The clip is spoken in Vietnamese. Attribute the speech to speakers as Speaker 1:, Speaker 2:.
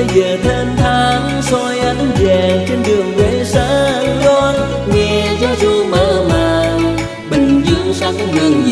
Speaker 1: bây giờ thênh thang soi ánh vàng trên đường quê sáng loan, nghe gió ru mơ màng bình dương sắc hương